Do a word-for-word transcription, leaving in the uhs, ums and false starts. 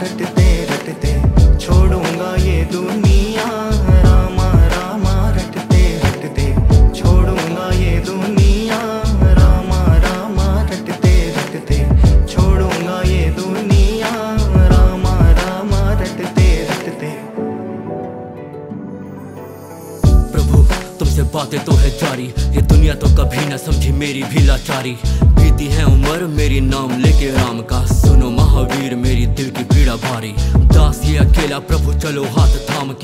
रटते रटते छोड़ूंगा ये दुनिया। रामा रामा रटते रटते छोड़ूंगा ये दुनिया। रामा रामा रटते रटते छोड़ूंगा ये दुनिया। रामा रामा रटते रटते। प्रभु तुमसे बातें तो है जारी, ये दुनिया तो कभी न समझी मेरी भी लाचारी। बीती है उम्र मेरी नाम लेके राम का, सुनो महावीर मेरी दिल की पीड़ा भारी। दास ये अकेला प्रभु चलो हाथ थाम के